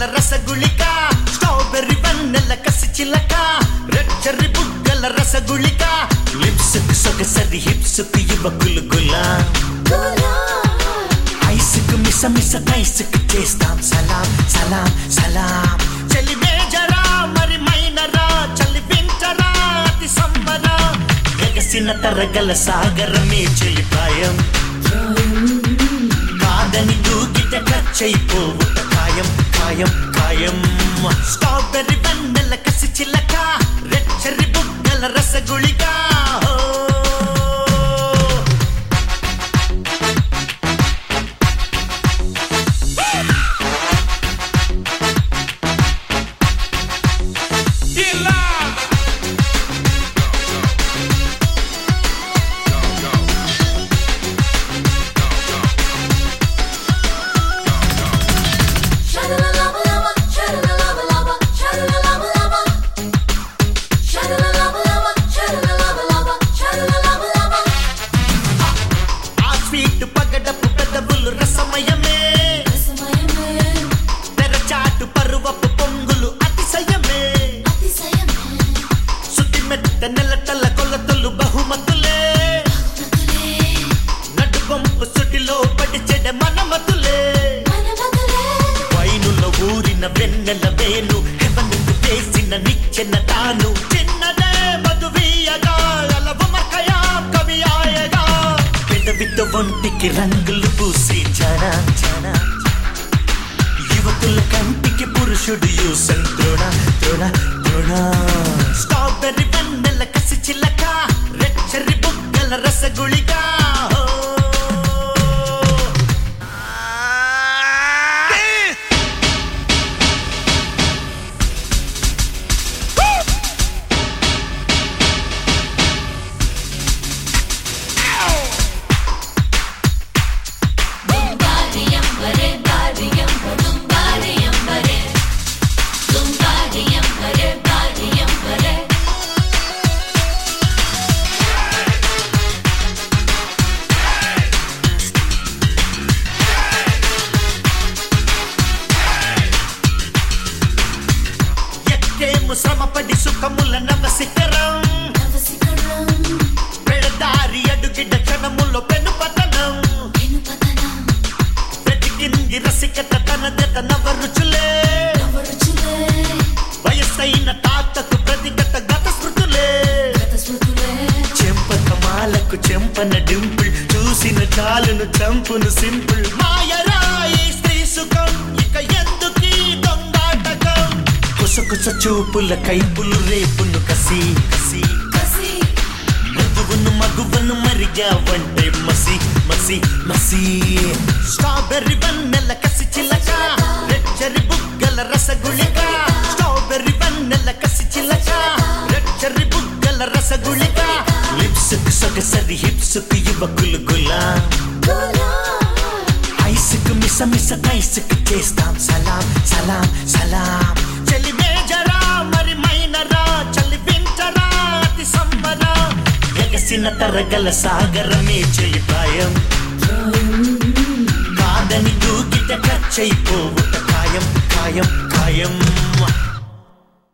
బుగ్గల రసగుళిక స్ట్రాబెర్రీ వెన్నెల కసి చిలక రెడ్ చెర్రీ బుగ్గల రసగుళిక లిప్స్ కు సొగసరి హిప్స్ కు యువకులు గులాం ఐస్ కు మిస మిస ఐస్ కు చేస్తాం సలాం సలాం సలాం చలి మేజరా మరి మైనరా చలి వింటరా అతి సంబరా ఎగసిన తరగల సాగరమే చెలి ప్రాయం కాదని దూకిట ఖర్చయిపోవుట ఖాయం ఖాయం ఖాయం స్ట్రాబెర్రీ వెన్నెల కసి చిలక రెడ్ చెర్రీ బుగ్గల రసగుళిక పగడపు పెదవులు రసమయమే తెరచాటు పరువపు పొంగులు అతిశయమే సుతి మెత్త నెలటల కొలతలు బహుమతులే నడుపంపు సుటిలో పడి చెడ మనమతులే వైనుల ఊరిన వెన్నెల వేలు హెవనుకు వేసిన నిచ్చెన తాను చిన్నదే మధువీయగా అలవమకయా కవి ఆయగా పెదవితో ఒంటికి రంగులు పూసి జన జన యువకుల కంటికి పురుషుడు యూసన్ ద్రోణ ద్రోణ ద్రోణ స్ట్రాబెర్రీ వెన్నెల కసి చిలక రెడ్ చెర్రీ బుగ్గల రసగుళిక శ్రమపడి సుఖముల నవశిఖరం పెడదారి అడుగిడ క్షణములో పెనుపతనం వెతికింది రసికత తనదత నవరుచులే వయసైన తాతకు ప్రతిగత గత స్మృతులే చెంపకమాలకు చెంపన డింపుల్ చూసిన చాలును చంపును సింపుల్ మాయరాయి స్త్రీ సుఖం ఇక ఎందుకీ దొంగాటకం కుసకుస చూపుల కైపులు రేపును కసి కసి మధువును మగువను మరిగావంటే మసి మసి మసి స్ట్రాబెర్రీ వెన్నెల కసి చిలక రెడ్ చెర్రీ బుగ్గల రసగుళిక స్ట్రాబెర్రీ వెన్నెల కసి చిలక రెడ్ చెర్రీ బుగ్గల రసగుళిక లిప్స్ కు సొగసరి హిప్స్ కు యువకులు గులాం ఐస్ కు మిస మిస ఐస్ కు చేస్తాం సలాం సలాం సలాం చలి మేజరా మరి మైనరా చలి వింటరా అతి సంబరా ఎగసిన తరగల సాగరమే చెలి ప్రాయం కాదని దూకిట ఖర్చయిపోవుట ఖాయం ఖాయం ఖాయం